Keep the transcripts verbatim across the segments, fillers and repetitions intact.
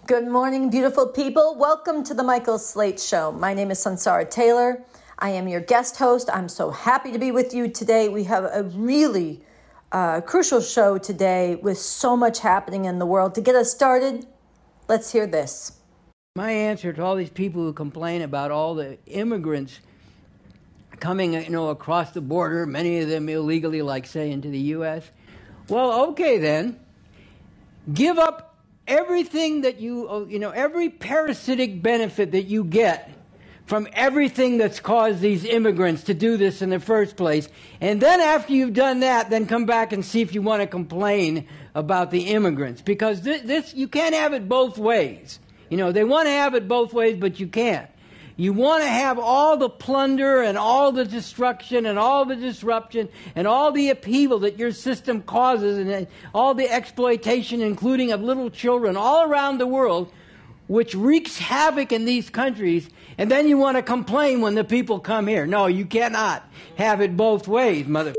Good morning, beautiful people. Welcome to the Michael Slate Show. My name is Sansara Taylor. I am your guest host. I'm so happy to be with you today. We have a really uh, crucial show today with so much happening in the world. To get us started, let's hear this. My answer to all these people who complain about all the immigrants coming, you know, across the border, many of them illegally, like say, into the U S. Well, okay then, give up everything that you, you know, every parasitic benefit that you get from everything that's caused these immigrants to do this in the first place. And then after you've done that, then come back and see if you want to complain about the immigrants. Because this, this you can't have it both ways. You know, they want to have it both ways, but you can't. You want to have all the plunder and all the destruction and all the disruption and all the upheaval that your system causes and all the exploitation, including of little children all around the world, which wreaks havoc in these countries, and then you want to complain when the people come here. No, you cannot have it both ways, mother.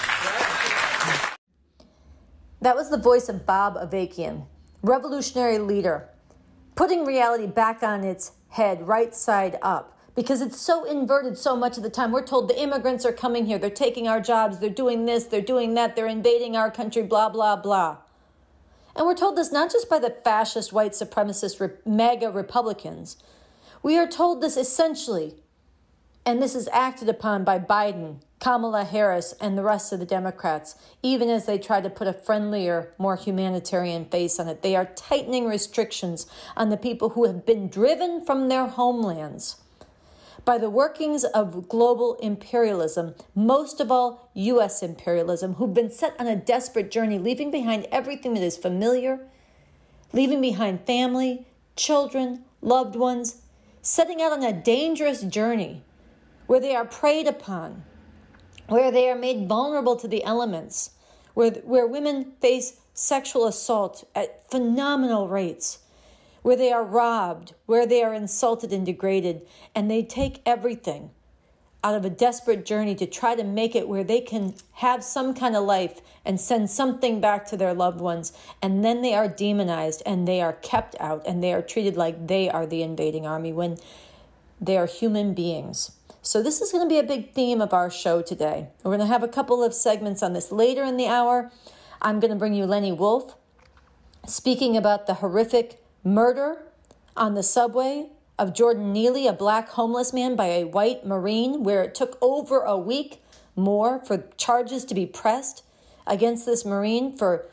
That was the voice of Bob Avakian, revolutionary leader, putting reality back on its head, right side up, because it's so inverted so much of the time. We're told the immigrants are coming here, they're taking our jobs, they're doing this, they're doing that, they're invading our country, blah, blah, blah. And we're told this not just by the fascist, white supremacist, re- MAGA Republicans. We are told this essentially, and this is acted upon by Biden, Kamala Harris, and the rest of the Democrats, even as they try to put a friendlier, more humanitarian face on it. They are tightening restrictions on the people who have been driven from their homelands by the workings of global imperialism, most of all U S imperialism, who've been set on a desperate journey, leaving behind everything that is familiar, leaving behind family, children, loved ones, setting out on a dangerous journey where they are preyed upon, where they are made vulnerable to the elements, where, where women face sexual assault at phenomenal rates, where they are robbed, where they are insulted and degraded, and they take everything out of a desperate journey to try to make it where they can have some kind of life and send something back to their loved ones, and then they are demonized and they are kept out and they are treated like they are the invading army when they are human beings. So this is going to be a big theme of our show today. We're going to have a couple of segments on this later in the hour. I'm going to bring you Lenny Wolf speaking about the horrific murder on the subway of Jordan Neely, a black homeless man, by a white Marine, where it took over a week more for charges to be pressed against this Marine for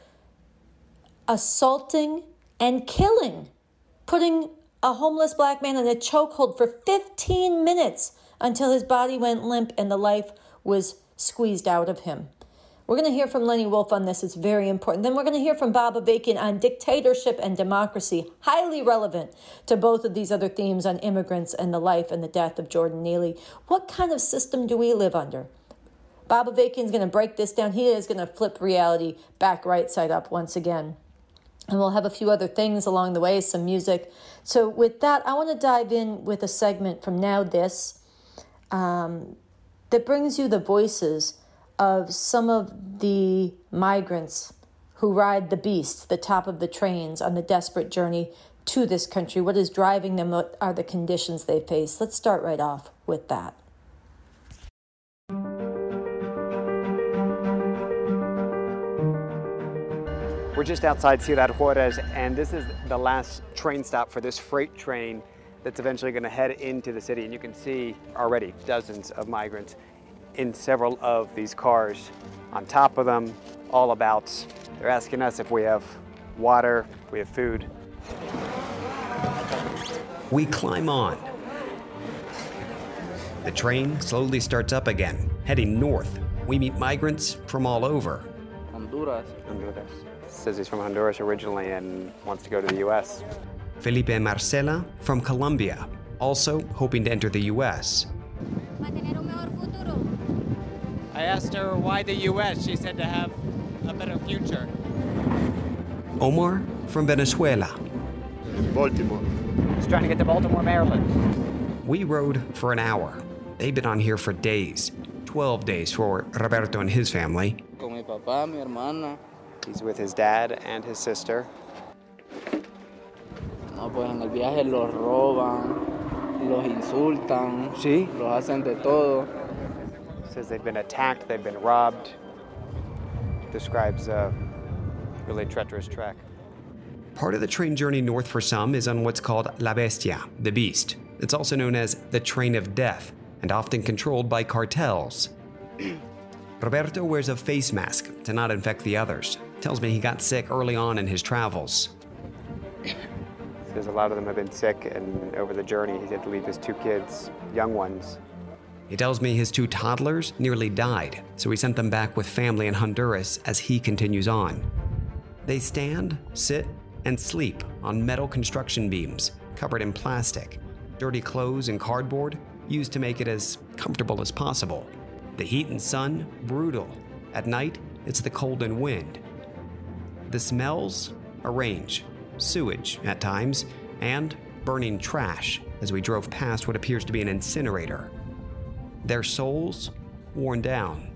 assaulting and killing, putting a homeless black man in a chokehold for fifteen minutes until his body went limp and the life was squeezed out of him. We're going to hear from Lenny Wolf on this. It's very important. Then we're going to hear from Bob Avakian on dictatorship and democracy, highly relevant to both of these other themes on immigrants and the life and the death of Jordan Neely. What kind of system do we live under? Bob Avakian is going to break this down. He is going to flip reality back right side up once again. And we'll have a few other things along the way, some music. So with that, I want to dive in with a segment from Now This, Um, that brings you the voices of some of the migrants who ride the beast, the top of the trains, on the desperate journey to this country. What is driving them? What are the conditions they face? Let's start right off with that. We're just outside Ciudad Juarez, and this is the last train stop for this freight train that's eventually going to head into the city. And you can see already dozens of migrants in several of these cars, on top of them, all about. They're asking us if we have water, if we have food. We climb on. The train slowly starts up again, heading north. We meet migrants from all over. Honduras. Honduras. Says he's from Honduras originally and wants to go to the U S. Felipe and Marcela from Colombia, also hoping to enter the U S. I asked her why the U S. She said to have a better future. Omar from Venezuela. Baltimore. He's trying to get to Baltimore, Maryland. We rode for an hour. They've been on here for days. twelve days for Roberto and his family. Con mi papá, mi hermana. He's with his dad and his sister. No No, pues en el viaje los roban, los insultan, Sí? los hacen de todo. Says they've been attacked, they've been robbed. Describes a really treacherous trek. Part of the train journey north for some is on what's called La Bestia, the Beast. It's also known as the Train of Death, and often controlled by cartels. Roberto wears a face mask to not infect the others. Tells me he got sick early on in his travels. Says a lot of them have been sick, and over the journey, he had to leave his two kids, young ones. He tells me his two toddlers nearly died, so he sent them back with family in Honduras as he continues on. They stand, sit, and sleep on metal construction beams covered in plastic, dirty clothes and cardboard used to make it as comfortable as possible. The heat and sun, brutal. At night, it's the cold and wind. The smells, a range. Sewage at times, and burning trash as we drove past what appears to be an incinerator. Their souls worn down.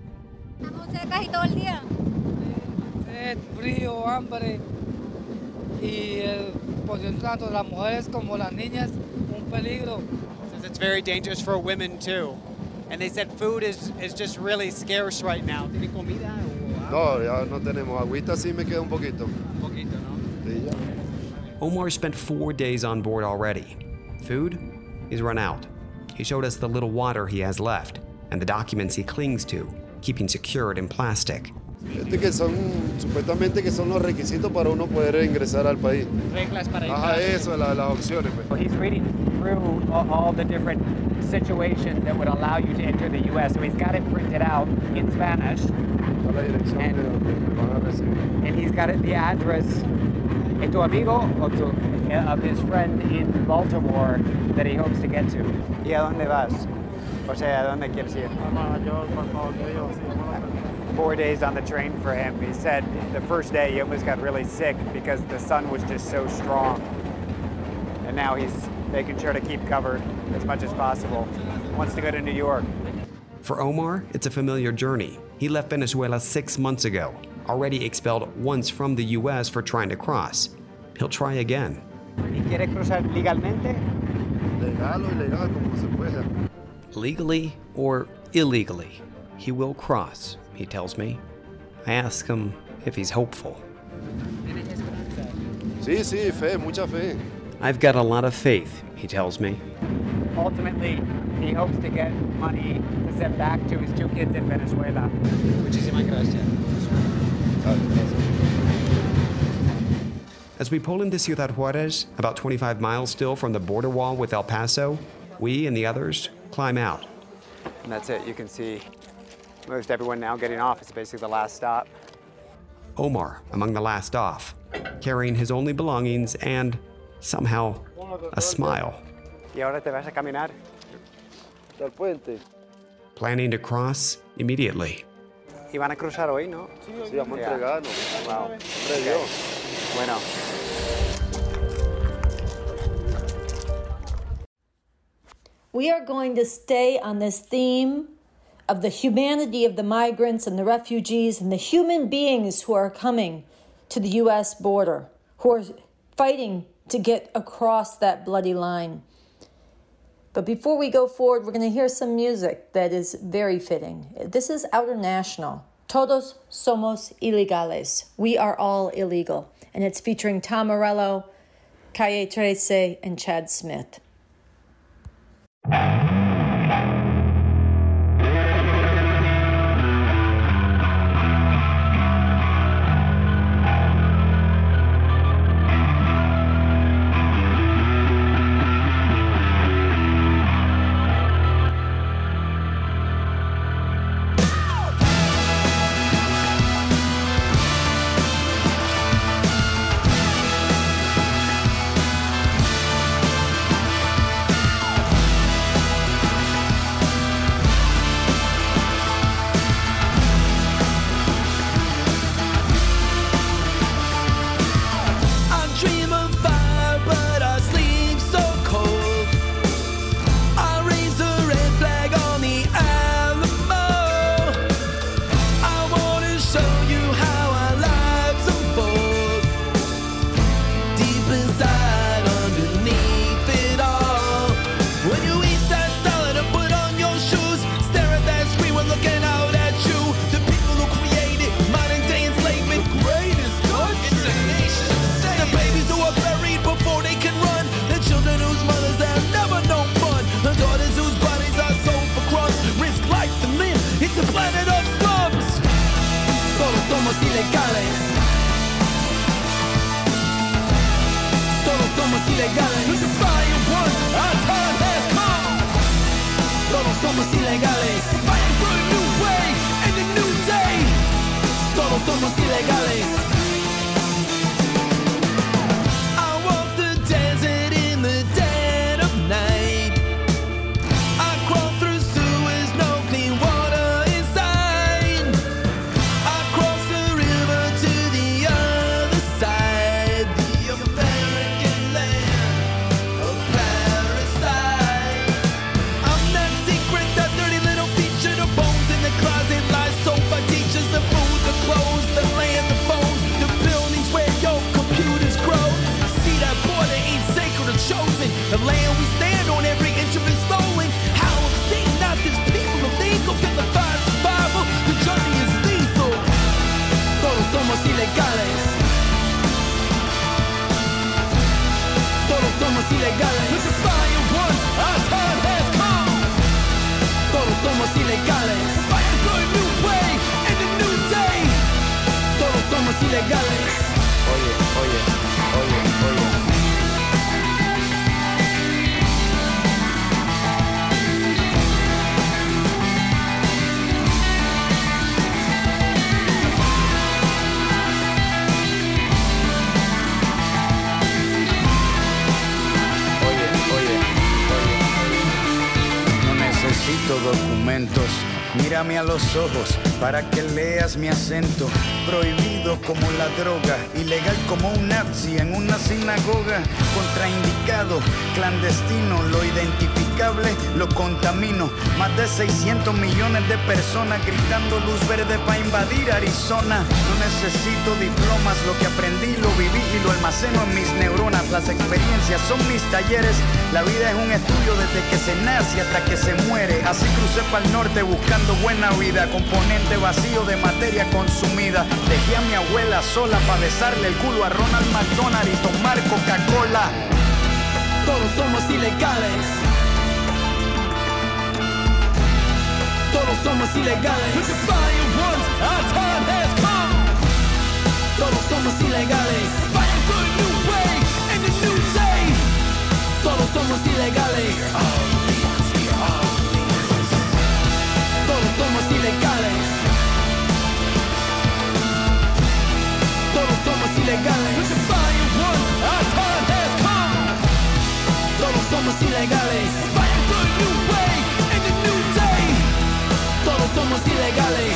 Sed, frío, hambre y el, pues tanto las mujeres como las niñas un peligro. Says it's very dangerous for women too. And they said food is, is just really scarce right now. ¿Tiene comida o No, ya no tenemos. Agüita sí me queda un poquito. Un poquito, ¿no? Sí, ya. Omar spent four days on board already. Food? He's run out. He showed us the little water he has left and the documents he clings to, keeping secured in plastic. Este que son, supuestamente que son los requisitos para uno poder ingresar al país. Reglas para Ajá, entrar. eso, la- las opciones. Pues. Well, he's reading through all, all the different situations that would allow you to enter the U S. So he's got it printed out in Spanish, Está la dirección And- de donde me van a recibir. and he's got it, the address de tu amigo o tu, of his friend in Baltimore that he hopes to get to. ¿Y a dónde vas? O sea, ¿a dónde quieres ir? Four days on the train for him. He said the first day he almost got really sick because the sun was just so strong. And now he's making sure to keep covered as much as possible. Wants to go to New York. For Omar, it's a familiar journey. He left Venezuela six months ago, already expelled once from the U S for trying to cross. He'll try again. ¿Y quiere cruzar legalmente? Legal o ilegal, como se pueda. Legally or illegally, he will cross, he tells me. I ask him if he's hopeful. Sí, sí, fe, mucha fe. I've got a lot of faith, he tells me. Ultimately, he hopes to get money to send back to his two kids in Venezuela. Muchísimas gracias. As we pull into Ciudad Juarez, about twenty-five miles still from the border wall with El Paso, we and the others climb out. And that's it. You can see most everyone now getting off. It's basically the last stop. Omar among the last off, carrying his only belongings and, somehow, a smile. ¿Y ahora te vas a caminar? Hasta el puente. Planning to cross immediately. Y van a cruzar hoy, ¿no? Sí, vamos a Yeah. entregarnos. Wow. Hombre de Dios. Bueno. We are going to stay on this theme of the humanity of the migrants and the refugees and the human beings who are coming to the U S border, who are fighting to get across that bloody line. But before we go forward, we're going to hear some music that is very fitting. This is Outer National. Todos somos ilegales. We are all illegal. And it's featuring Tom Morello, Calle trece, and Chad Smith. ilegales. The defiant ones, our time has come. Todos somos ilegales. Fighting for a new way and a new day. Todos somos ilegales. I walk the desert in the dead of night. I crawl through sewers, no clean water inside. I cross the river to the other side, the American land of parasite. I'm that secret, that dirty little feature, the bones in the closet, lies told by teachers, the food, the clothes, the land, the phones, the buildings where your computers grow. I see that border ain't sacred or chosen. The land we stand on, every inch of it stolen. How obscene, not this people illegal, vilified survival. The journey is lethal. Todos somos ilegales. Todos somos ilegales. The defiant ones, our time has come. Todos somos ilegales. Fighting for a new way and a new day. Todos somos ilegales. Oye, oye, oye, oye. Oye, oye, oye, oye. No necesito documentos. Mírame a los ojos para que leas mi acento. Prohibido como la droga, ilegal como un nazi en una sinagoga. Contraindicado, clandestino, lo identificable lo contamino. Más de seiscientos millones de personas gritando luz verde para invadir Arizona. No necesito diplomas, lo que aprendí lo viví y lo almaceno en mis neuronas. Las experiencias son mis talleres. La vida es un estudio desde que se nace hasta que se muere. Así crucé para el norte buscando buena vida, componente vacío de materia consumida. Dejé a mi abuela sola para besarle el culo a Ronald McDonald y tomar Coca-Cola. Todos somos ilegales. Todos somos ilegales. The defiant ones, our time has come. Todos somos ilegales. Fighting for a new way and a new day. Todos somos ilegales. Todos somos ilegales. Todos somos ilegales. The defiant ones, our time has come. Todos somos ilegales. Fighting for a new way and a new day. Todos somos ilegales.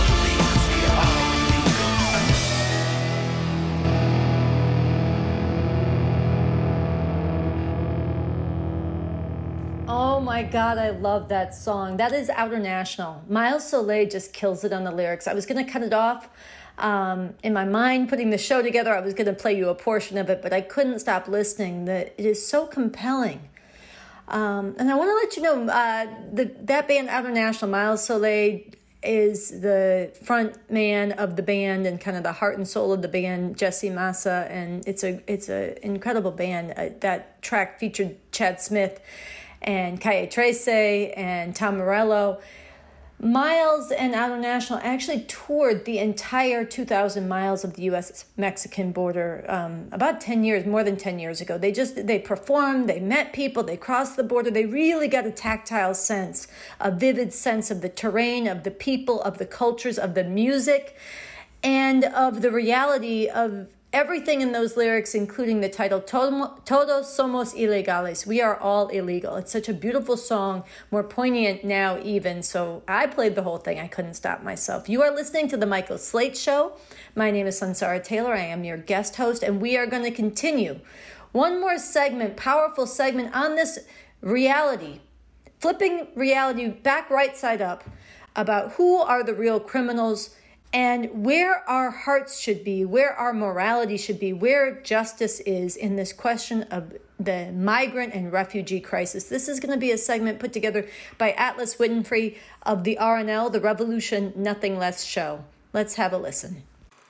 Oh my God, I love that song. That is Outer National. Miles Soleil just kills it on the lyrics. I was going to cut it off. Um, in my mind, putting the show together, I was going to play you a portion of it, but I couldn't stop listening. The, it is so compelling. Um, and I want to let you know, uh, the, that band, Outer National, Miles Soleil is the front man of the band and kind of the heart and soul of the band, Jesse Massa, and it's a it's an incredible band. Uh, that track featured Chad Smith and Calle Trece and Tom Morello. Miles and Outer National actually toured the entire two thousand miles of the U S Mexican border um, about ten years, more than ten years ago. They just, they performed, they met people, they crossed the border. They really got a tactile sense, a vivid sense of the terrain, of the people, of the cultures, of the music, and of the reality of everything in those lyrics, including the title, Todos Somos Ilegales. We are all illegal. It's such a beautiful song, more poignant now even. So I played the whole thing. I couldn't stop myself. You are listening to The Michael Slate Show. My name is Sansara Taylor. I am your guest host, and we are going to continue one more segment, powerful segment on this reality, flipping reality back right side up about who are the real criminals and where our hearts should be, where our morality should be, where justice is in this question of the migrant and refugee crisis. This is going to be a segment put together by Atlas Winfrey of the R N L, the Revolution Nothing Less show. Let's have a listen.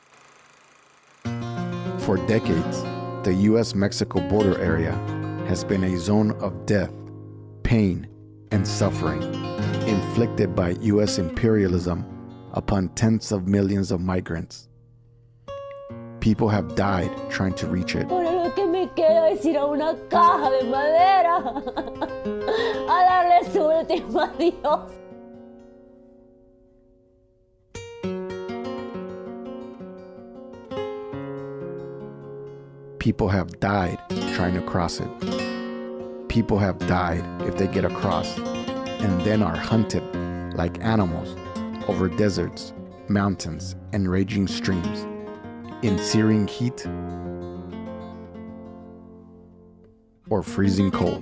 For decades, the U S Mexico border area has been a zone of death, pain, and suffering inflicted by U S imperialism upon tens of millions of migrants. People have died trying to reach it. Ahora lo que me queda es puedes ir a una caja de madera a darle su último adiós. People have died trying to cross it. People have died if they get across and then are hunted like animals over deserts, mountains, and raging streams in searing heat or freezing cold.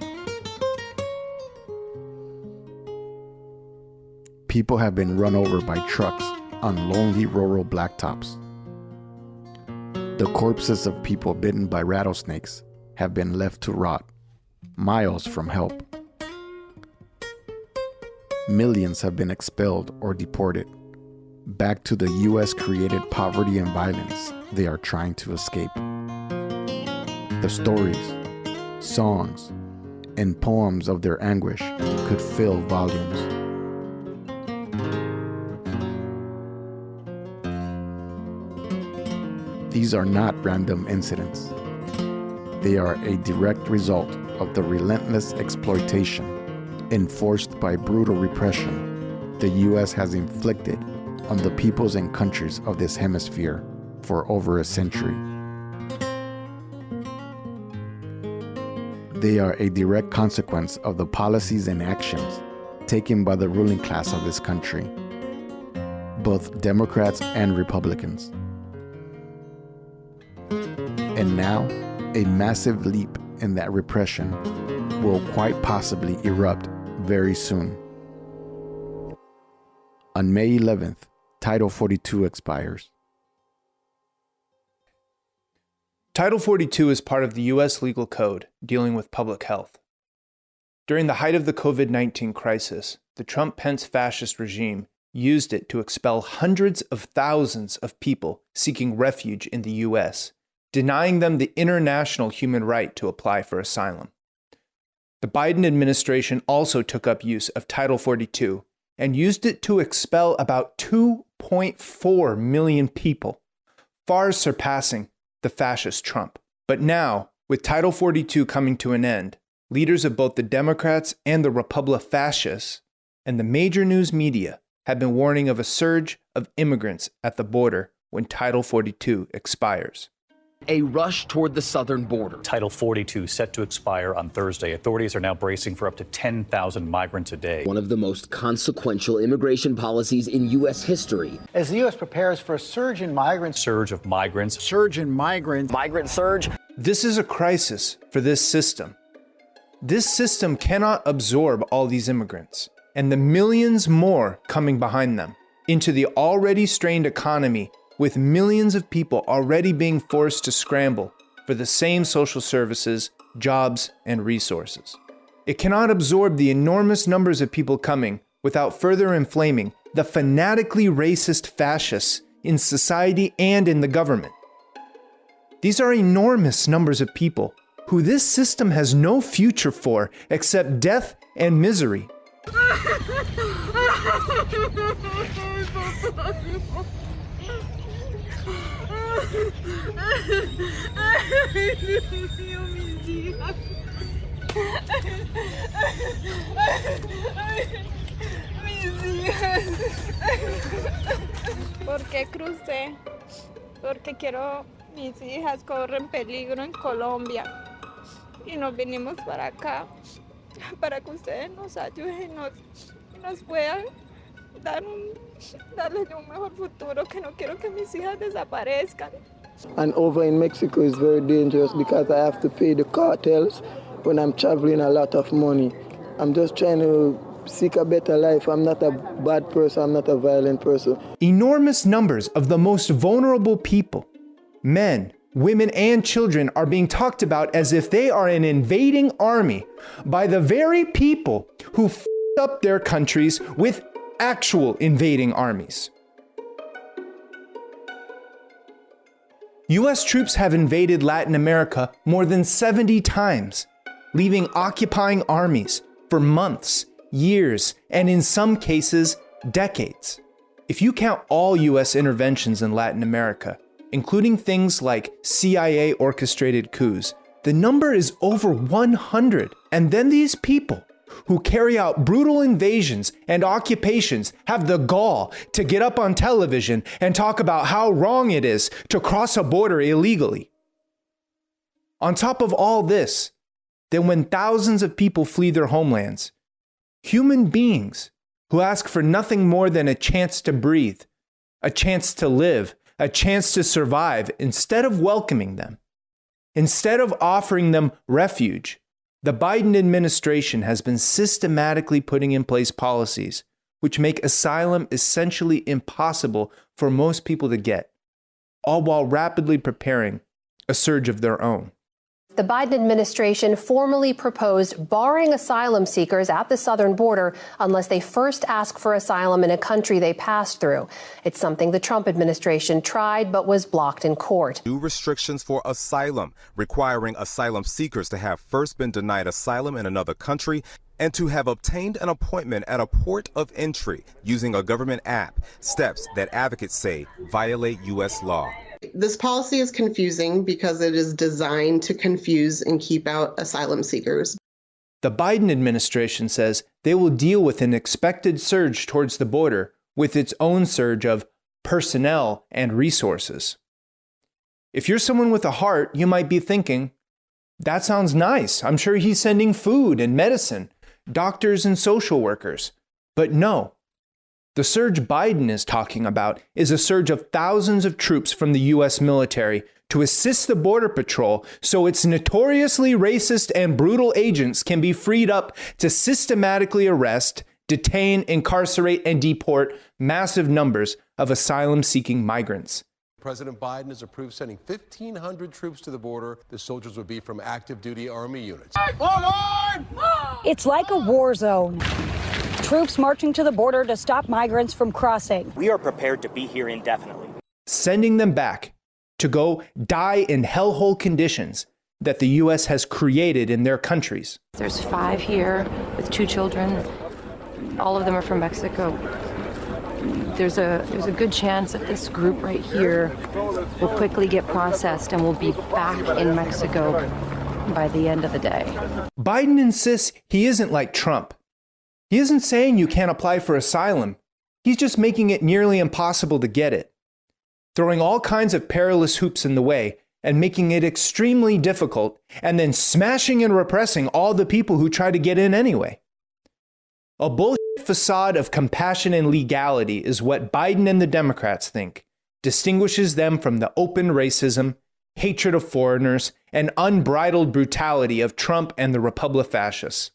People have been run over by trucks on lonely rural blacktops. The corpses of people bitten by rattlesnakes have been left to rot, miles from help. Millions have been expelled or deported, back to the U S created poverty and violence they are trying to escape. The stories, songs, and poems of their anguish could fill volumes. These are not random incidents. They are a direct result of the relentless exploitation enforced by brutal repression the U S has inflicted on the peoples and countries of this hemisphere for over a century. They are a direct consequence of the policies and actions taken by the ruling class of this country, both Democrats and Republicans. And now, a massive leap in that repression will quite possibly erupt very soon. On May eleventh, Title forty-two expires. Title forty-two is part of the U S legal code dealing with public health. During the height of the COVID nineteen crisis, the Trump-Pence fascist regime used it to expel hundreds of thousands of people seeking refuge in the U S, denying them the international human right to apply for asylum. The Biden administration also took up use of Title forty-two and used it to expel about two point four million people, far surpassing the fascist Trump. But now, with Title forty-two coming to an end, leaders of both the Democrats and the Republic fascists and the major news media have been warning of a surge of immigrants at the border when Title forty-two expires. A rush toward the southern border. Title forty-two set to expire on Thursday. Authorities are now bracing for up to ten thousand migrants a day. One of the most consequential immigration policies in U S history. As the U S prepares for a surge in migrants. Surge of migrants. Surge in migrants. Migrant surge. This is a crisis for this system. This system cannot absorb all these immigrants and the millions more coming behind them into the already strained economy, with millions of people already being forced to scramble for the same social services, jobs, and resources. It cannot absorb the enormous numbers of people coming without further inflaming the fanatically racist fascists in society and in the government. These are enormous numbers of people who this system has no future for except death and misery. Ay, Dios mío, mis hijas. Ay, mis hijas. ¿Por qué crucé? Porque quiero, mis hijas corren peligro en Colombia y nos vinimos para acá para que ustedes nos ayuden y nos, y nos puedan dar un, darles un mejor futuro, que no quiero que mis hijas desaparezcan. And over in Mexico is very dangerous because I have to pay the cartels when I'm traveling a lot of money. I'm just trying to seek a better life. I'm not a bad person. I'm not a violent person. Enormous numbers of the most vulnerable people, men, women, and children, are being talked about as if they are an invading army by the very people who f***ed up their countries with actual invading armies. U S troops have invaded Latin America more than seventy times, leaving occupying armies for months, years, and in some cases, decades. If you count all U S interventions in Latin America, including things like C I A-orchestrated coups, The number is over one hundred. And then these people who carry out brutal invasions and occupations have the gall to get up on television and talk about how wrong it is to cross a border illegally. On top of all this, then when thousands of people flee their homelands, human beings who ask for nothing more than a chance to breathe, a chance to live, a chance to survive, instead of welcoming them, instead of offering them refuge, the Biden administration has been systematically putting in place policies which make asylum essentially impossible for most people to get, all while rapidly preparing a surge of their own. The Biden administration formally proposed barring asylum seekers at the southern border unless they first ask for asylum in a country they passed through. It's something the Trump administration tried but was blocked in court. New restrictions for asylum, requiring asylum seekers to have first been denied asylum in another country and to have obtained an appointment at a port of entry using a government app, steps that advocates say violate U S law. This policy is confusing because it is designed to confuse and keep out asylum seekers. The Biden administration says they will deal with an expected surge towards the border with its own surge of personnel and resources. If you're someone with a heart, you might be thinking, that sounds nice. I'm sure he's sending food and medicine, doctors and social workers. But no. The surge Biden is talking about is a surge of thousands of troops from the U S military to assist the Border Patrol so its notoriously racist and brutal agents can be freed up to systematically arrest, detain, incarcerate, and deport massive numbers of asylum-seeking migrants. President Biden has approved sending fifteen hundred troops to the border. The soldiers would be from active duty Army units. It's like a war zone. Troops marching to the border to stop migrants from crossing. We are prepared to be here indefinitely. Sending them back to go die in hellhole conditions that the U S has created in their countries. There's five here with two children. All of them are from Mexico. There's a there's a good chance that this group right here will quickly get processed and will be back in Mexico by the end of the day. Biden insists he isn't like Trump. He isn't saying you can't apply for asylum. He's just making it nearly impossible to get it, throwing all kinds of perilous hoops in the way and making it extremely difficult, and then smashing and repressing all the people who try to get in anyway. A bullshit facade of compassion and legality is what Biden and the Democrats think distinguishes them from the open racism, hatred of foreigners, and unbridled brutality of Trump and the Republic-Fascists.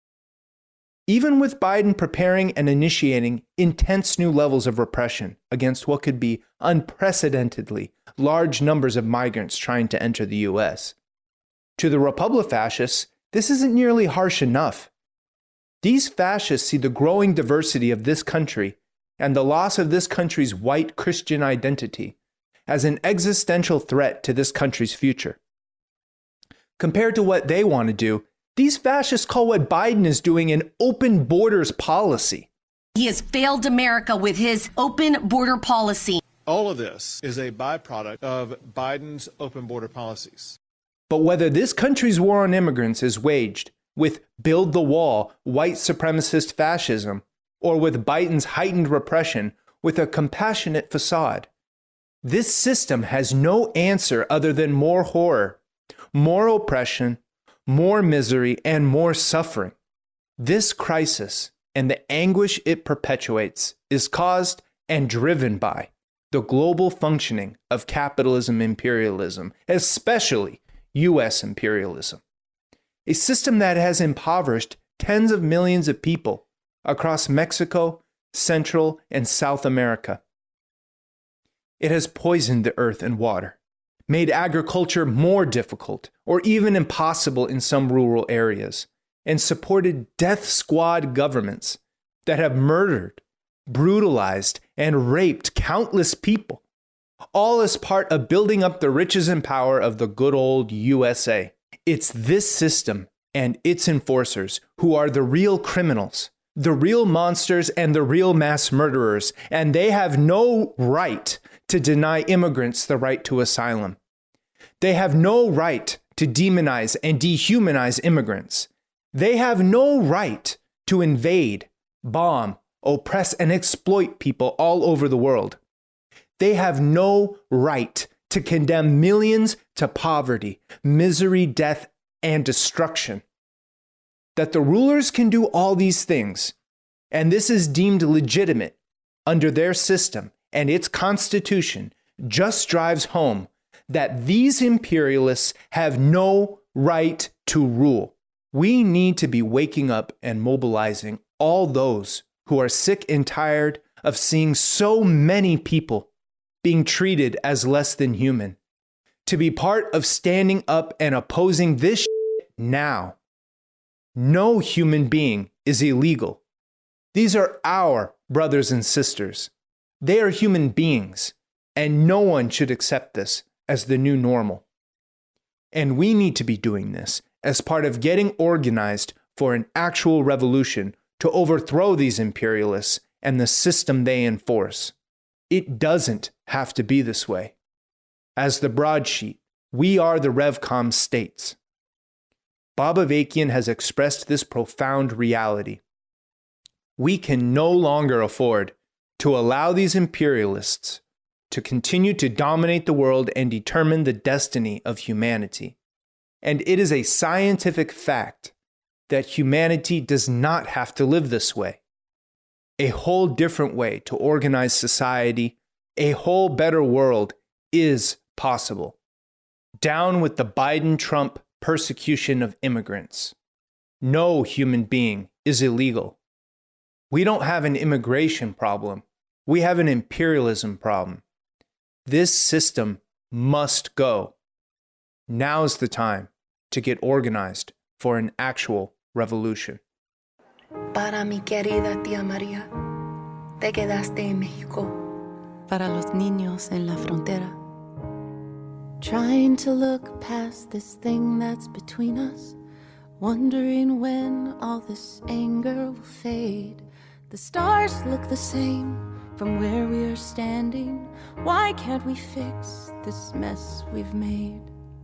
Even with Biden preparing and initiating intense new levels of repression against what could be unprecedentedly large numbers of migrants trying to enter the U S, to the Republic-Fascists, this isn't nearly harsh enough. These fascists see the growing diversity of this country and the loss of this country's white Christian identity as an existential threat to this country's future. Compared to what they want to do, these fascists call what Biden is doing an open borders policy. He has failed America with his open border policy. All of this is a byproduct of Biden's open border policies. But whether this country's war on immigrants is waged with build the wall, white supremacist fascism, or with Biden's heightened repression with a compassionate facade, this system has no answer other than more horror, more oppression, more misery, and more suffering. This crisis and the anguish it perpetuates is caused and driven by the global functioning of capitalism imperialism, especially U S imperialism. A system that has impoverished tens of millions of people across Mexico, Central, and South America. It has poisoned the earth and water, made agriculture more difficult or even impossible in some rural areas, and supported death squad governments that have murdered, brutalized, and raped countless people, all as part of building up the riches and power of the good old U S A. It's this system and its enforcers who are the real criminals, the real monsters, and the real mass murderers, and they have no right to deny immigrants the right to asylum. They have no right to demonize and dehumanize immigrants. They have no right to invade, bomb, oppress, and exploit people all over the world. They have no right to condemn millions to poverty, misery, death, and destruction. That the rulers can do all these things, and this is deemed legitimate under their system and its constitution, just drives home that these imperialists have no right to rule. We need to be waking up and mobilizing all those who are sick and tired of seeing so many people being treated as less than human, to be part of standing up and opposing this shit now. No human being is illegal. These are our brothers and sisters. They are human beings, and no one should accept this as the new normal. And we need to be doing this as part of getting organized for an actual revolution to overthrow these imperialists and the system they enforce. It doesn't have to be this way. As the broadsheet, we are the RevCom states. Bob Avakian has expressed this profound reality. We can no longer afford to allow these imperialists to continue to dominate the world and determine the destiny of humanity. And it is a scientific fact that humanity does not have to live this way. A whole different way to organize society, a whole better world is possible. Down with the Biden-Trump persecution of immigrants. No human being is illegal. We don't have an immigration problem. We have an imperialism problem. This system must go. Now's the time to get organized for an actual revolution. Para mi querida tía María, te quedaste en México. Para los niños en la frontera. Trying to look past this thing that's between us, wondering when all this anger will fade. The stars look the same from where we are standing. Why can't we fix this mess we've made?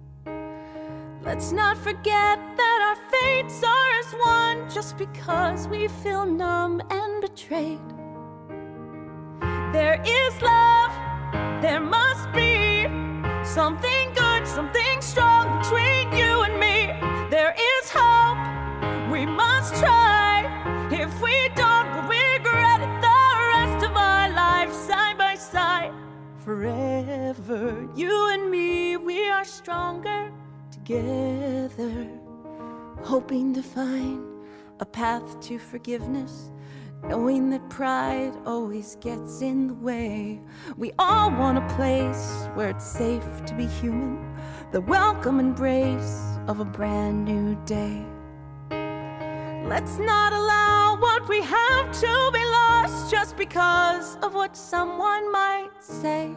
Let's not forget that our fates are as one, just because we feel numb and betrayed. There is love, there must be something good, something strong between you and me. There is hope, we must try. If we don't, we'll regret it the rest of our lives, side by side. Forever, you and me, we are stronger together, hoping to find a path to forgiveness, knowing that pride always gets in the way. We all want a place where it's safe to be human, the welcome embrace of a brand new day. Let's not allow what we have to be lost just because of what someone might say.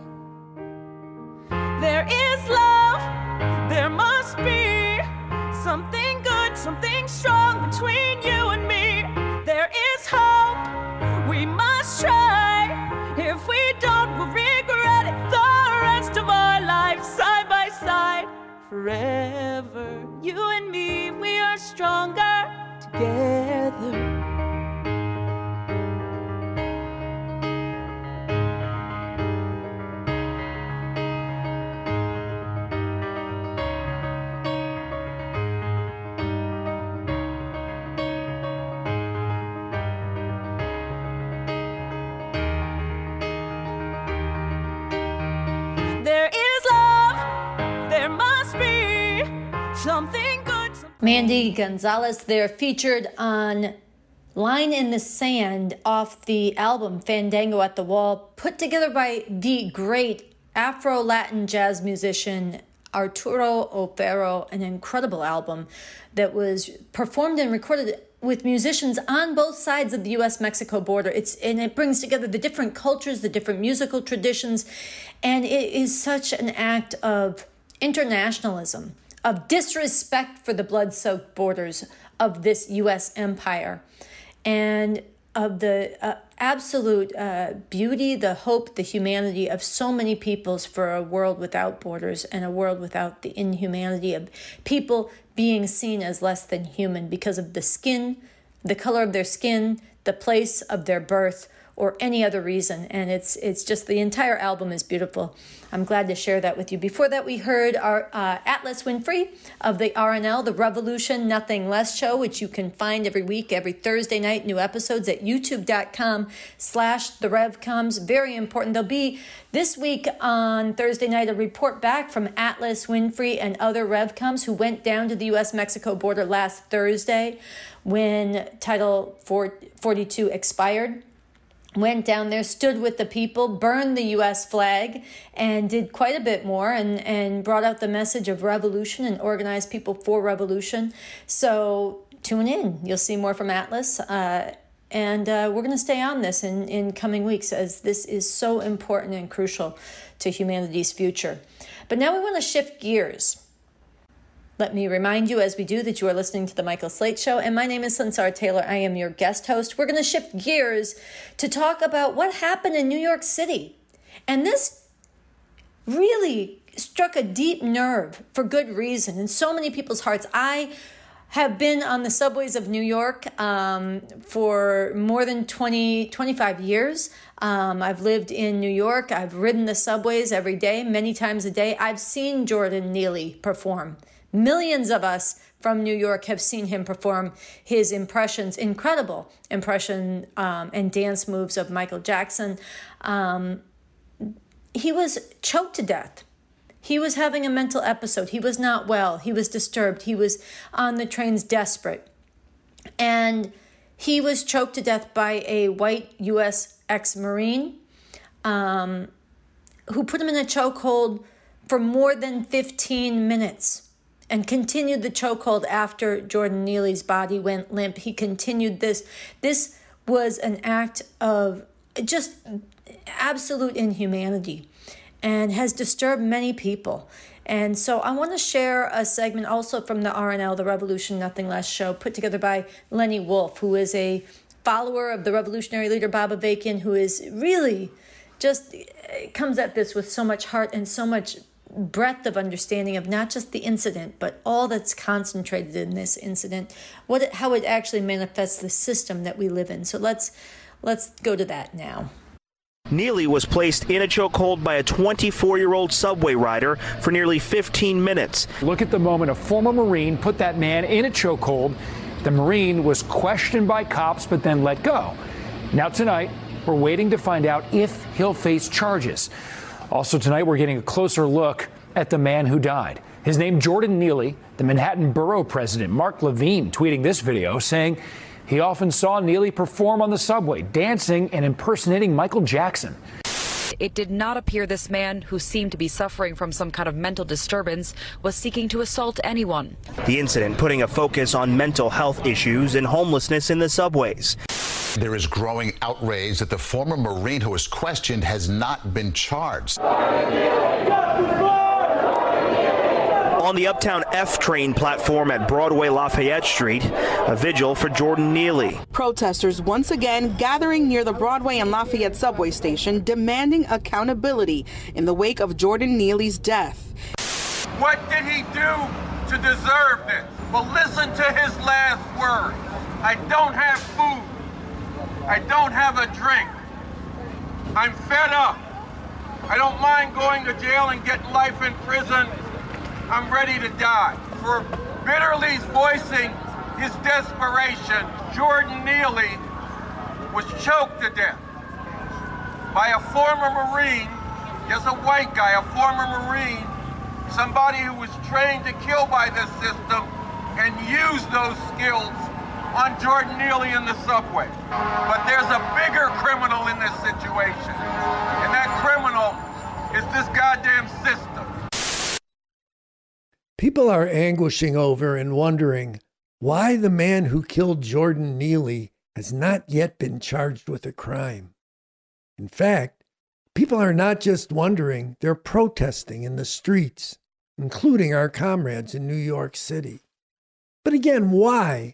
There is love, there must be something good, something strong between you and me. There is hope, we must try. If we don't, we'll regret it the rest of our lives, side by side. Forever, you and me, we are stronger together. Mandy Gonzalez there, featured on Line in the Sand off the album Fandango at the Wall, put together by the great Afro-Latin jazz musician Arturo O'Farrill, an incredible album that was performed and recorded with musicians on both sides of the U S Mexico border. It's and it brings together the different cultures, the different musical traditions, and it is such an act of internationalism, of disrespect for the blood-soaked borders of this U S empire. And of the uh, absolute uh, beauty, the hope, the humanity of so many peoples for a world without borders and a world without the inhumanity of people being seen as less than human because of the skin, the color of their skin, the place of their birth, or any other reason. And it's it's just, the entire album is beautiful. I'm glad to share that with you. Before that, we heard our uh, Atlas Winfrey of the R N L, the Revolution Nothing Less show, which you can find every week, every Thursday night, new episodes at youtube.com slash the RevComs. Very important. There'll be this week on Thursday night a report back from Atlas Winfrey and other RevComs who went down to the U S Mexico border last Thursday when Title forty-two expired. Went down there, stood with the people, burned the U S flag, and did quite a bit more, and, and brought out the message of revolution and organized people for revolution. So tune in. You'll see more from Atlas. Uh, and uh, we're going to stay on this in, in coming weeks, as this is so important and crucial to humanity's future. But now we want to shift gears. Let me remind you, as we do, that you are listening to The Michael Slate Show, and my name is Sansara Taylor. I am your guest host. We're going to shift gears to talk about what happened in New York City. And this really struck a deep nerve for good reason in so many people's hearts. I have been on the subways of New York um, for more than twenty, twenty-five years. Um, I've lived in New York. I've ridden the subways every day, many times a day. I've seen Jordan Neely perform. Millions of us from New York have seen him perform his impressions, incredible impression um, and dance moves of Michael Jackson. Um, he was choked to death. He was having a mental episode. He was not well. He was disturbed. He was on the trains desperate. And he was choked to death by a white U S ex-Marine um, who put him in a chokehold for more than fifteen minutes. And continued the chokehold after Jordan Neely's body went limp. He continued this. This was an act of just absolute inhumanity and has disturbed many people. And so I want to share a segment also from the R N L, the Revolution Nothing Less show, put together by Lenny Wolf, who is a follower of the revolutionary leader Bob Avakian, who is really just comes at this with so much heart and so much breadth of understanding of not just the incident, but all that's concentrated in this incident, what it, how it actually manifests the system that we live in. So let's let's go to that now. Neely was placed in a chokehold by a twenty-four-year-old subway rider for nearly fifteen minutes. Look at the moment a former Marine put that man in a chokehold. The Marine was questioned by cops, but then let go. Now tonight, we're waiting to find out if he'll face charges. Also tonight, we're getting a closer look at the man who died. His name, Jordan Neely. The Manhattan Borough President, Mark Levine, tweeting this video saying he often saw Neely perform on the subway, dancing and impersonating Michael Jackson. It did not appear this man, who seemed to be suffering from some kind of mental disturbance, was seeking to assault anyone. The incident putting a focus on mental health issues and homelessness in the subways. There is growing outrage that the former Marine who was questioned has not been charged. On the Uptown F train platform at Broadway Lafayette Street, a vigil for Jordan Neely. Protesters once again gathering near the Broadway and Lafayette subway station, demanding accountability in the wake of Jordan Neely's death. What did he do to deserve this? Well, listen to his last words. I don't have food. I don't have a drink. I'm fed up. I don't mind going to jail and getting life in prison. I'm ready to die. For bitterly voicing his desperation, Jordan Neely was choked to death by a former Marine, just a white guy, a former Marine, somebody who was trained to kill by this system and use those skills on Jordan Neely in the subway. But there's a bigger criminal in this situation, and that criminal is this goddamn system. People are anguishing over and wondering why the man who killed Jordan Neely has not yet been charged with a crime. In fact, people are not just wondering, they're protesting in the streets, including our comrades in New York City. But again, why?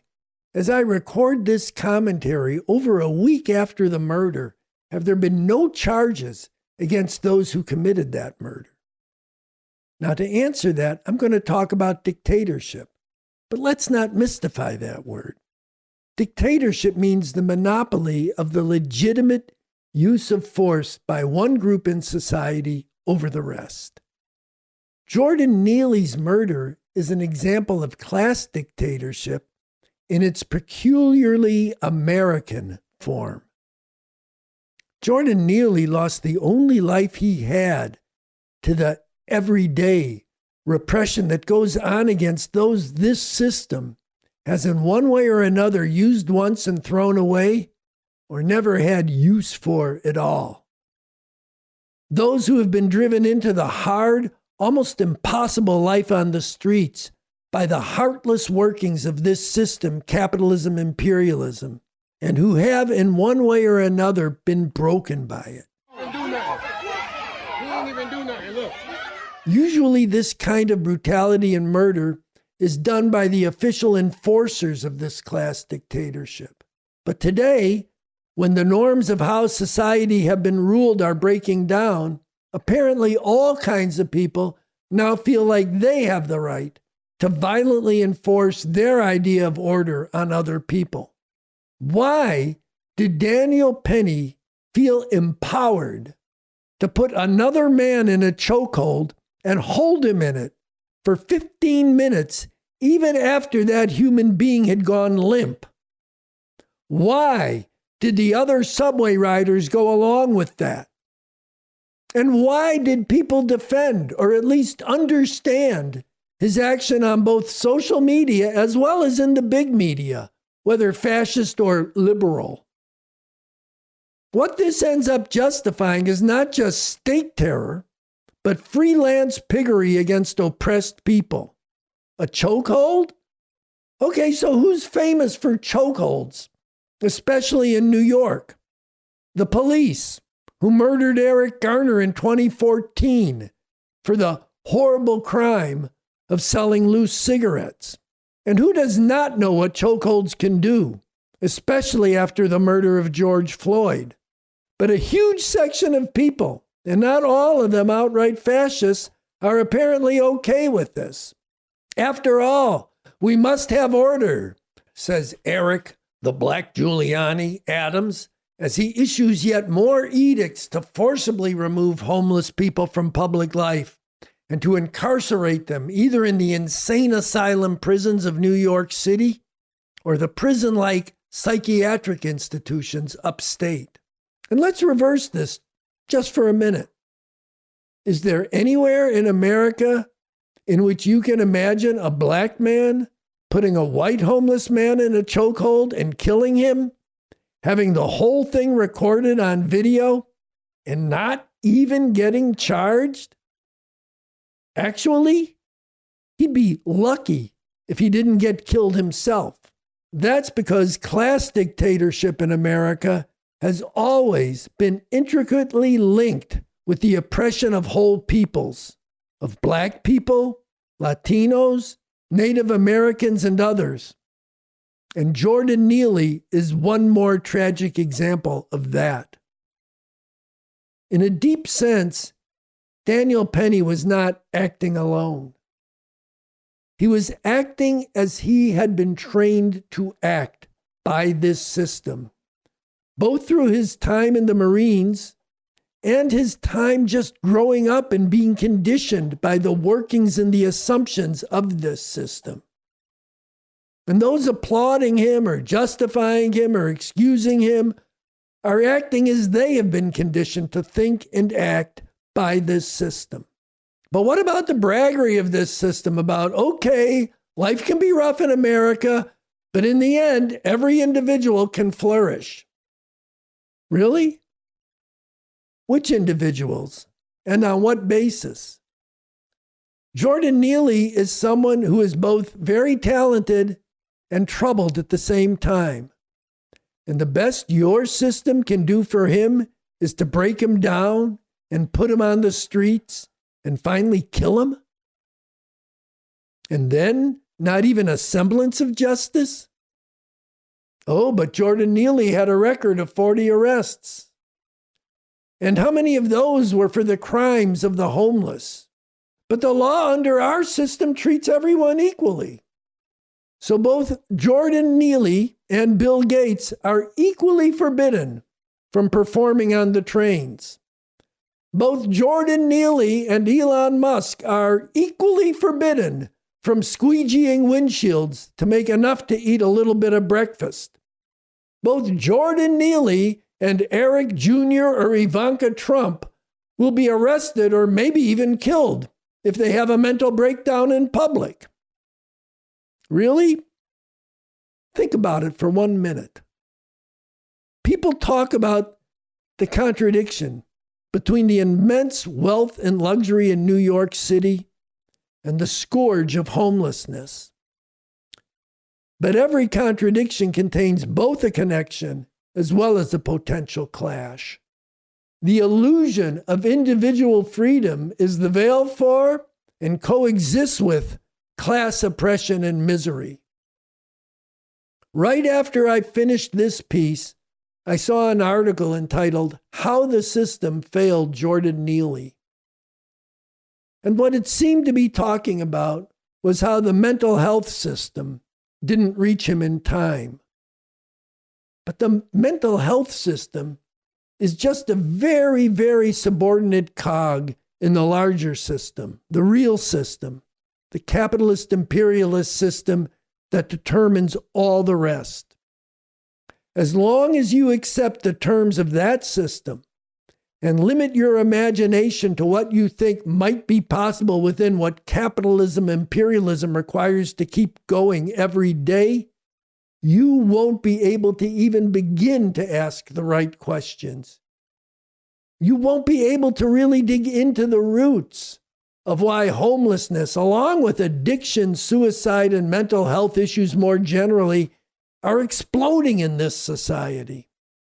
As I record this commentary over a week after the murder, have there been no charges against those who committed that murder? Now, to answer that, I'm going to talk about dictatorship. But let's not mystify that word. Dictatorship means the monopoly of the legitimate use of force by one group in society over the rest. Jordan Neely's murder is an example of class dictatorship in its peculiarly American form. Jordan Neely lost the only life he had to the everyday repression that goes on against those this system has in one way or another used once and thrown away or never had use for at all. Those who have been driven into the hard, almost impossible life on the streets by the heartless workings of this system, capitalism, imperialism, and who have in one way or another been broken by it. Usually this kind of brutality and murder is done by the official enforcers of this class dictatorship. But today, when the norms of how society have been ruled are breaking down, apparently all kinds of people now feel like they have the right to violently enforce their idea of order on other people. Why did Daniel Penny feel empowered to put another man in a chokehold and hold him in it for fifteen minutes, even after that human being had gone limp? Why did the other subway riders go along with that? And why did people defend, or at least understand, his action on both social media as well as in the big media, whether fascist or liberal? What this ends up justifying is not just state terror, but freelance piggery against oppressed people. A chokehold? Okay, so who's famous for chokeholds, especially in New York? The police, who murdered Eric Garner in twenty fourteen for the horrible crime of selling loose cigarettes. And who does not know what chokeholds can do, especially after the murder of George Floyd? But a huge section of people, and not all of them outright fascists, are apparently okay with this. After all, we must have order, says Eric, the Black Giuliani, Adams, as he issues yet more edicts to forcibly remove homeless people from public life and to incarcerate them either in the insane asylum prisons of New York City or the prison-like psychiatric institutions upstate. And let's reverse this just for a minute. Is there anywhere in America in which you can imagine a black man putting a white homeless man in a chokehold and killing him, having the whole thing recorded on video, and not even getting charged? Actually, he'd be lucky if he didn't get killed himself. That's because class dictatorship in America has always been intricately linked with the oppression of whole peoples, of black people, Latinos, Native Americans, and others. And Jordan Neely is one more tragic example of that. In a deep sense, Daniel Penny was not acting alone. He was acting as he had been trained to act by this system, both through his time in the Marines and his time just growing up and being conditioned by the workings and the assumptions of this system. And those applauding him or justifying him or excusing him are acting as they have been conditioned to think and act by this system. But what about the braggery of this system about, okay, life can be rough in America, but in the end, every individual can flourish? Really? Which individuals? And on what basis? Jordan Neely is someone who is both very talented and troubled at the same time. And the best your system can do for him is to break him down and put him on the streets and finally kill him? And then not even a semblance of justice? Oh, but Jordan Neely had a record of forty arrests. And how many of those were for the crimes of the homeless? But the law under our system treats everyone equally. So both Jordan Neely and Bill Gates are equally forbidden from performing on the trains. Both Jordan Neely and Elon Musk are equally forbidden from squeegeeing windshields to make enough to eat a little bit of breakfast. Both Jordan Neely and Eric Junior or Ivanka Trump will be arrested or maybe even killed if they have a mental breakdown in public. Really? Think about it for one minute. People talk about the contradiction between the immense wealth and luxury in New York City and the scourge of homelessness. But every contradiction contains both a connection as well as a potential clash. The illusion of individual freedom is the veil for and coexists with class oppression and misery. Right after I finished this piece, I saw an article entitled, How the System Failed Jordan Neely. And what it seemed to be talking about was how the mental health system didn't reach him in time. But the mental health system is just a very, very subordinate cog in the larger system, the real system, the capitalist imperialist system that determines all the rest. As long as you accept the terms of that system and limit your imagination to what you think might be possible within what capitalism, imperialism requires to keep going every day, you won't be able to even begin to ask the right questions. You won't be able to really dig into the roots of why homelessness, along with addiction, suicide, and mental health issues more generally, are exploding in this society.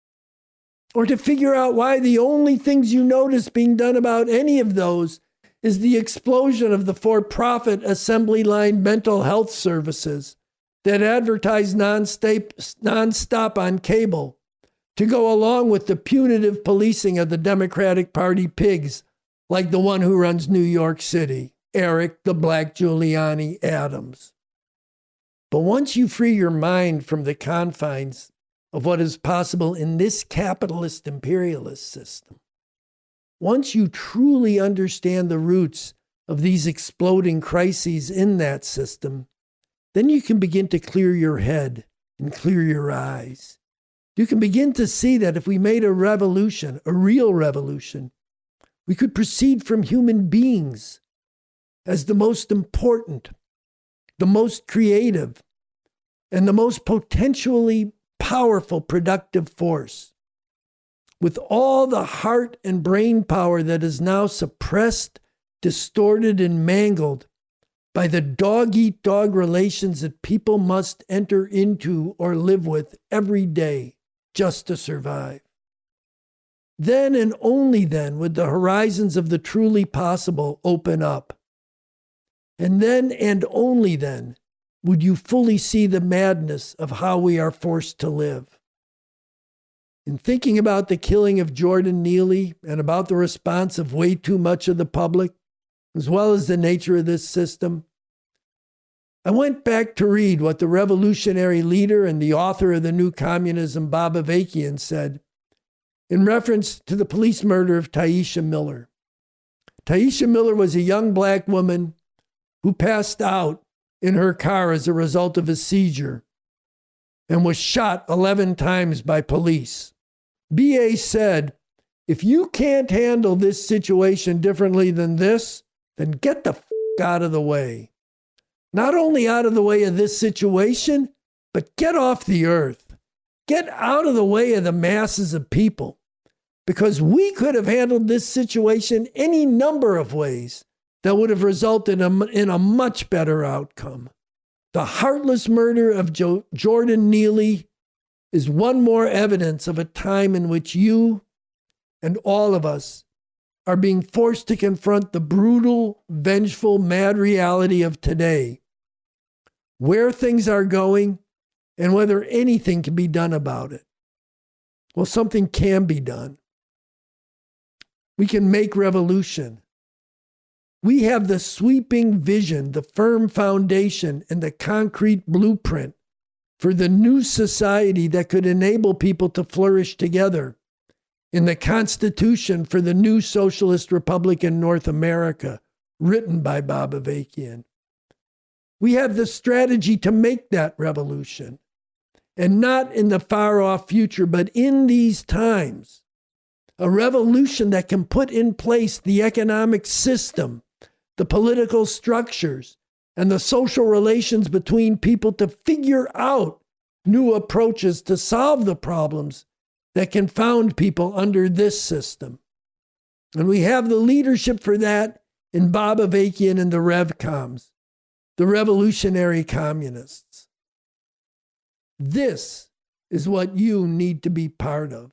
Or to figure out why the only things you notice being done about any of those is the explosion of the for-profit assembly line mental health services that advertise non-stop, non-stop on cable to go along with the punitive policing of the Democratic Party pigs like the one who runs New York City, Eric the Black Giuliani Adams. But once you free your mind from the confines of what is possible in this capitalist imperialist system, once you truly understand the roots of these exploding crises in that system, then you can begin to clear your head and clear your eyes. You can begin to see that if we made a revolution, a real revolution, we could proceed from human beings as the most important, the most creative, and the most potentially powerful productive force. With all the heart and brain power that is now suppressed, distorted, and mangled by the dog-eat-dog relations that people must enter into or live with every day just to survive. Then and only then would the horizons of the truly possible open up. And then and only then would you fully see the madness of how we are forced to live. In thinking about the killing of Jordan Neely and about the response of way too much of the public, as well as the nature of this system, I went back to read what the revolutionary leader and the author of the New Communism, Bob Avakian, said in reference to the police murder of Tyisha Miller. Tyisha Miller was a young black woman who passed out in her car as a result of a seizure and was shot eleven times by police. B A said, if you can't handle this situation differently than this, then get the f*** out of the way. Not only out of the way of this situation, but get off the earth. Get out of the way of the masses of people. Because we could have handled this situation any number of ways that would have resulted in a much better outcome. The heartless murder of jo- Jordan Neely is one more evidence of a time in which you and all of us are being forced to confront the brutal, vengeful, mad reality of today, where things are going, and whether anything can be done about it. Well, something can be done. We can make revolution. We have the sweeping vision, the firm foundation, and the concrete blueprint for the new society that could enable people to flourish together in the Constitution for the new Socialist Republic in North America, written by Bob Avakian. We have the strategy to make that revolution, and not in the far-off future, but in these times. A revolution that can put in place the economic system, the political structures, and the social relations between people to figure out new approaches to solve the problems that confound people under this system. And we have the leadership for that in Bob Avakian and the RevComs, the revolutionary communists. This is what you need to be part of.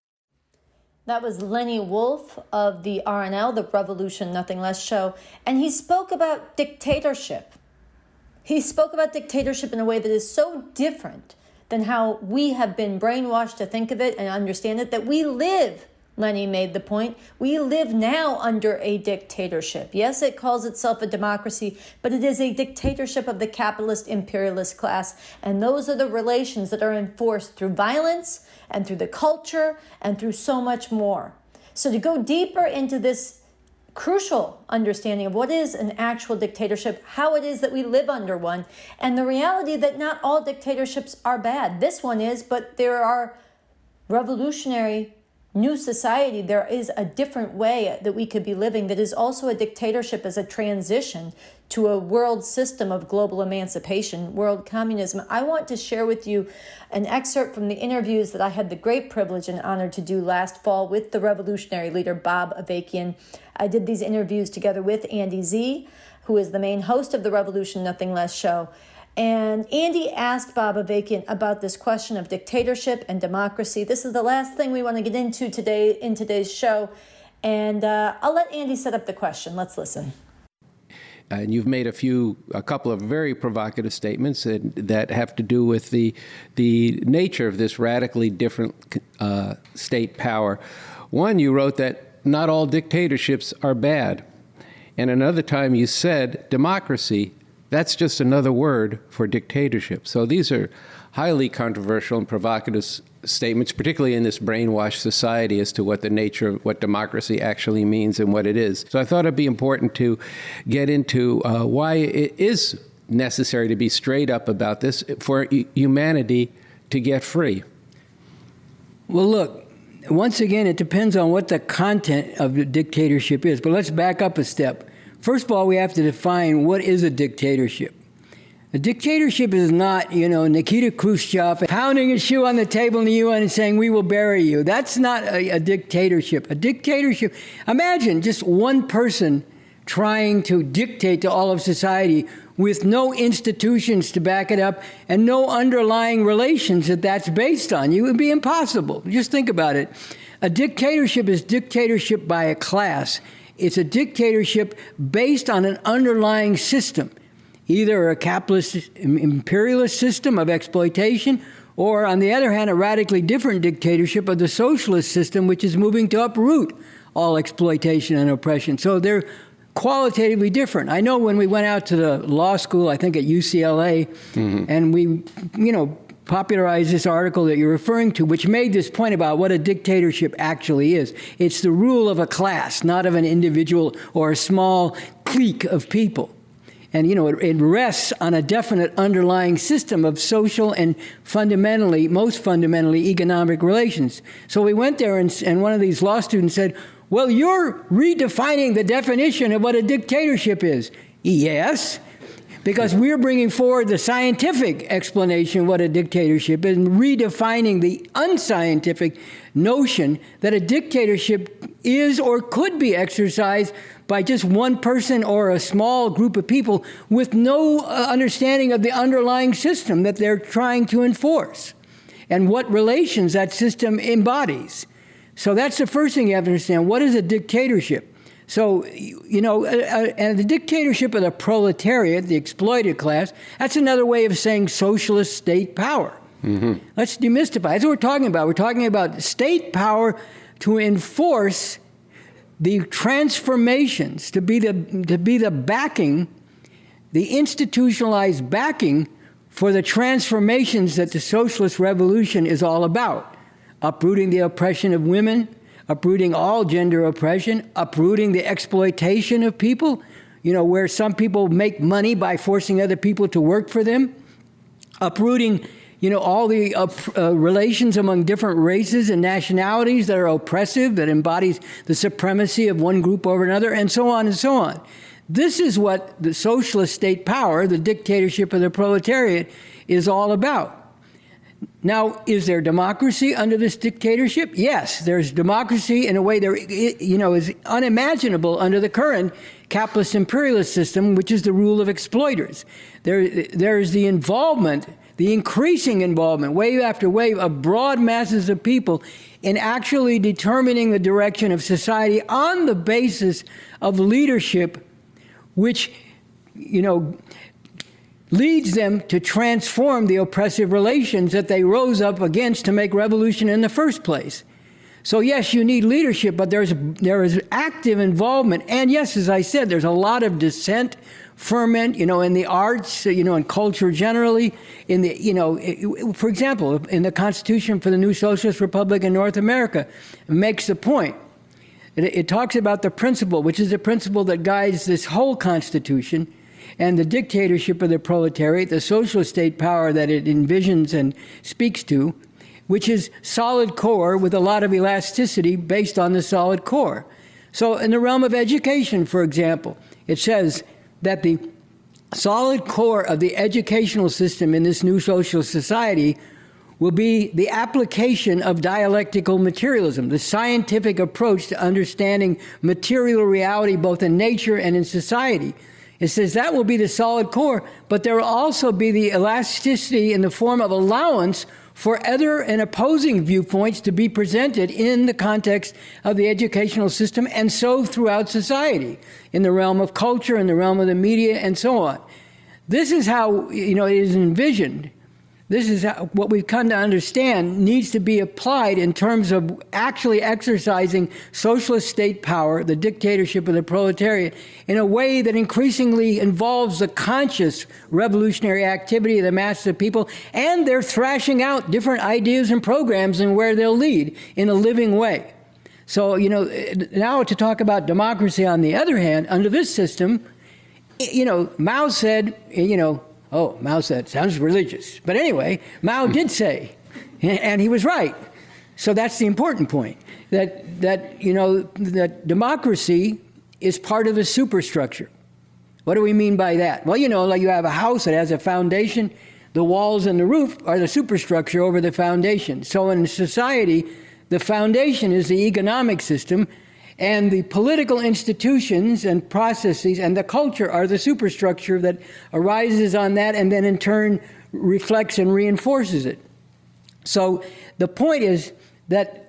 That was Lenny Wolf of the R N L, the Revolution Nothing Less show, and he spoke about dictatorship. He spoke about dictatorship in a way that is so different than how we have been brainwashed to think of it and understand it, that we live, Lenny made the point, we live now under a dictatorship. Yes, it calls itself a democracy, but it is a dictatorship of the capitalist imperialist class, and those are the relations that are enforced through violence and through the culture, and through so much more. So to go deeper into this crucial understanding of what is an actual dictatorship, how it is that we live under one, and the reality that not all dictatorships are bad. This one is, but there are revolutionary new society. There is a different way that we could be living that is also a dictatorship as a transition to a world system of global emancipation, world communism. I want to share with you an excerpt from the interviews that I had the great privilege and honor to do last fall with the revolutionary leader, Bob Avakian. I did these interviews together with Andy Z, who is the main host of the Revolution Nothing Less show. And Andy asked Bob Avakian about this question of dictatorship and democracy. This is the last thing we want to get into today in today's show. And uh, I'll let Andy set up the question. Let's listen. And you've made a few, a couple of very provocative statements that, that have to do with the the nature of this radically different uh, state power. One, you wrote that not all dictatorships are bad. And another time you said democracy, that's just another word for dictatorship. So these are highly controversial and provocative s- statements, particularly in this brainwashed society, as to what the nature of what democracy actually means and what it is. So I thought it'd be important to get into uh, why it is necessary to be straight up about this for h- humanity to get free. Well, look, once again, it depends on what the content of the dictatorship is. But let's back up a step. First of all, we have to define what is a dictatorship. A dictatorship is not, you know, Nikita Khrushchev pounding his shoe on the table in the U N and saying, we will bury you. That's not a, a dictatorship. A dictatorship, imagine just one person trying to dictate to all of society with no institutions to back it up and no underlying relations that that's based on. It would be impossible. Just think about it. A dictatorship is dictatorship by a class. It's a dictatorship based on an underlying system, either a capitalist imperialist system of exploitation, or on the other hand, a radically different dictatorship of the socialist system, which is moving to uproot all exploitation and oppression. So they're qualitatively different. I know when we went out to the law school, I think at U C L A, mm-hmm. and we, you know, popularized this article that you're referring to, which made this point about what a dictatorship actually is. It's the rule of a class, not of an individual or a small clique of people. And, you know, it, it rests on a definite underlying system of social and fundamentally, most fundamentally, economic relations. So we went there and, and one of these law students said, well, you're redefining the definition of what a dictatorship is. Yes. Because we're bringing forward the scientific explanation of what a dictatorship is and redefining the unscientific notion that a dictatorship is or could be exercised by just one person or a small group of people with no uh, understanding of the underlying system that they're trying to enforce and what relations that system embodies. So that's the first thing you have to understand. What is a dictatorship? So, you know, uh, and the dictatorship of the proletariat, the exploited class, that's another way of saying socialist state power. Mm-hmm. Let's demystify. That's what we're talking about. We're talking about state power to enforce the transformations, to be the, to be the backing, the institutionalized backing for the transformations that the socialist revolution is all about. Uprooting the oppression of women, uprooting all gender oppression, uprooting the exploitation of people, you know, where some people make money by forcing other people to work for them, uprooting, you know, all the uh, uh, relations among different races and nationalities that are oppressive, that embodies the supremacy of one group over another, and so on and so on. This is what the socialist state power, the dictatorship of the proletariat, is all about. Now, is there democracy under this dictatorship? Yes, there's democracy in a way that, you know, is unimaginable under the current capitalist imperialist system, which is the rule of exploiters. There, there is the involvement, the increasing involvement, wave after wave, of broad masses of people in actually determining the direction of society on the basis of leadership, which, you know, leads them to transform the oppressive relations that they rose up against to make revolution in the first place. So yes, you need leadership, but there's there is active involvement, and yes, as I said, there's a lot of dissent, ferment, you know, in the arts, you know, in culture generally, in the, you know, for example, in the Constitution for the New Socialist Republic in North America, it makes the point. It, it talks about the principle, which is the principle that guides this whole Constitution, and the dictatorship of the proletariat, the socialist state power that it envisions and speaks to, which is solid core with a lot of elasticity based on the solid core. So in the realm of education, for example, it says that the solid core of the educational system in this new social society will be the application of dialectical materialism, the scientific approach to understanding material reality both in nature and in society. It says that will be the solid core, but there will also be the elasticity in the form of allowance for other and opposing viewpoints to be presented in the context of the educational system, and so throughout society, in the realm of culture, in the realm of the media, and so on. This is how, you know, it is envisioned. This is how, what we've come to understand needs to be applied in terms of actually exercising socialist state power, the dictatorship of the proletariat, in a way that increasingly involves the conscious revolutionary activity of the masses of people, and they're thrashing out different ideas and programs and where they'll lead in a living way. So, you know, now to talk about democracy on the other hand, under this system, you know, Mao said, you know, oh, Mao said, sounds religious. But anyway, Mao did say, and he was right. So that's the important point, that, that, you know, that democracy is part of the superstructure. What do we mean by that? Well, you know, like you have a house that has a foundation, the walls and the roof are the superstructure over the foundation. So in society, the foundation is the economic system, and the political institutions and processes and the culture are the superstructure that arises on that and then in turn reflects and reinforces it. So the point is that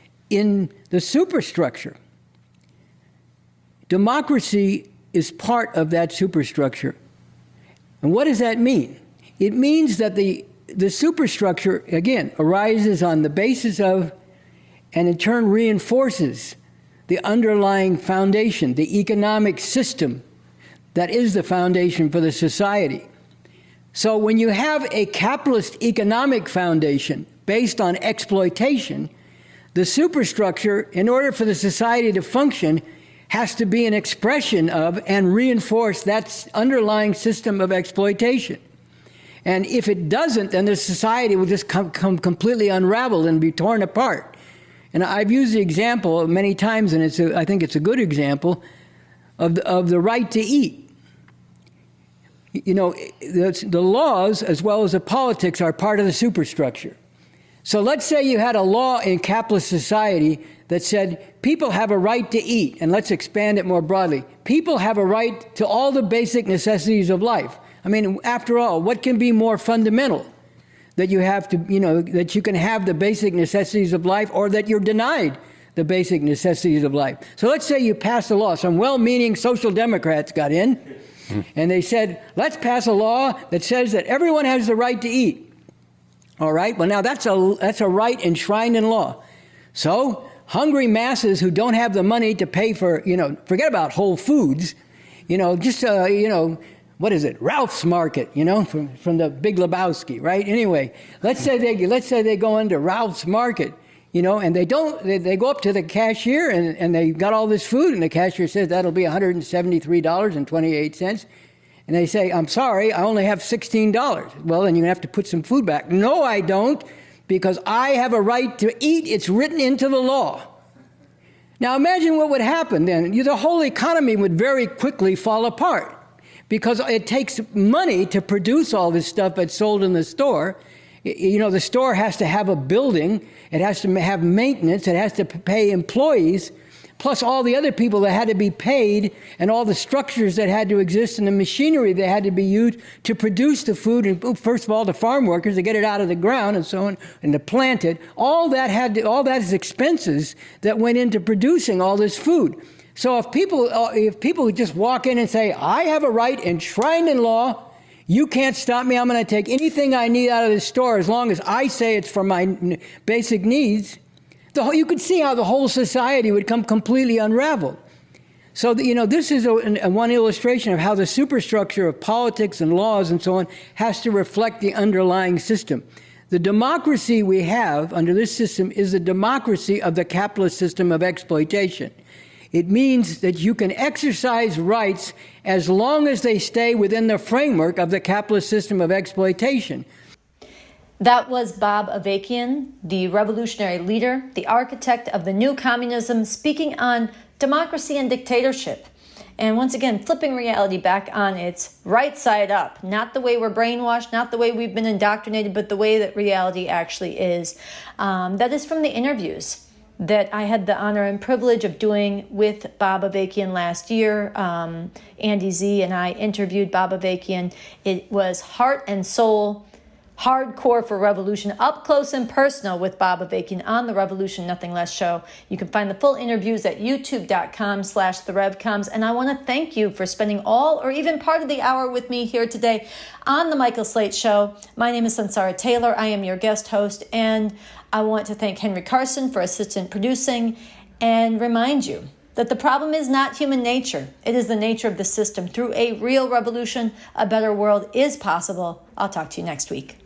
in the superstructure, democracy is part of that superstructure. And what does that mean? It means that the, the superstructure, again, arises on the basis of and in turn reinforces the underlying foundation, the economic system that is the foundation for the society. So when you have a capitalist economic foundation based on exploitation, the superstructure, in order for the society to function, has to be an expression of and reinforce that underlying system of exploitation. And if it doesn't, then the society will just come, come completely unraveled and be torn apart. And I've used the example many times, and it's a, I think it's a good example, of the, of the right to eat. You know, the, the laws as well as the politics are part of the superstructure. So let's say you had a law in capitalist society that said people have a right to eat, and let's expand it more broadly. People have a right to all the basic necessities of life. I mean, after all, what can be more fundamental? That you have to, you know, that you can have the basic necessities of life, or that you're denied the basic necessities of life. So let's say you pass a law. Some well-meaning social democrats got in, and they said, let's pass a law that says that everyone has the right to eat. All right? Well, now that's a, that's a right enshrined in law. So hungry masses who don't have the money to pay for, you know, forget about Whole Foods, you know, just, uh, you know, what is it? Ralph's Market, you know, from, from the Big Lebowski, right? Anyway, let's say they let's say they go into Ralph's Market, you know, and they don't, they, they go up to the cashier and, and they got all this food, and the cashier says that'll be one hundred seventy-three dollars and twenty-eight cents. And they say, I'm sorry, I only have sixteen dollars. Well, then you have to put some food back. No, I don't, because I have a right to eat. It's written into the law. Now imagine what would happen then. The whole economy would very quickly fall apart, because it takes money to produce all this stuff that's sold in the store. You know, the store has to have a building, it has to have maintenance, it has to pay employees, plus all the other people that had to be paid, and all the structures that had to exist, and the machinery that had to be used to produce the food, and first of all, the farm workers to get it out of the ground and so on, and to plant it. All that had to, all that is expenses that went into producing all this food. So if people, if people just walk in and say, I have a right enshrined in law, you can't stop me, I'm going to take anything I need out of this store as long as I say it's for my basic needs, the whole, you could see how the whole society would come completely unraveled. So, that, you know, this is a, a one illustration of how the superstructure of politics and laws and so on has to reflect the underlying system. The democracy we have under this system is the democracy of the capitalist system of exploitation. It means that you can exercise rights as long as they stay within the framework of the capitalist system of exploitation. That was Bob Avakian, the revolutionary leader, the architect of the new communism, speaking on democracy and dictatorship. And once again, flipping reality back on its right side up, not the way we're brainwashed, not the way we've been indoctrinated, but the way that reality actually is. Um, that is from the interviews that I had the honor and privilege of doing with Bob Avakian last year. Um, Andy Z and I interviewed Bob Avakian. It was heart and soul, hardcore for revolution, up close and personal with Bob Avakian on the Revolution Nothing Less show. You can find the full interviews at youtube.com slash the RevComs. And I want to thank you for spending all or even part of the hour with me here today on the Michael Slate Show. My name is Sansara Taylor. I am your guest host, and I want to thank Henry Carson for assistant producing and remind you that the problem is not human nature. It is the nature of the system. Through a real revolution, a better world is possible. I'll talk to you next week.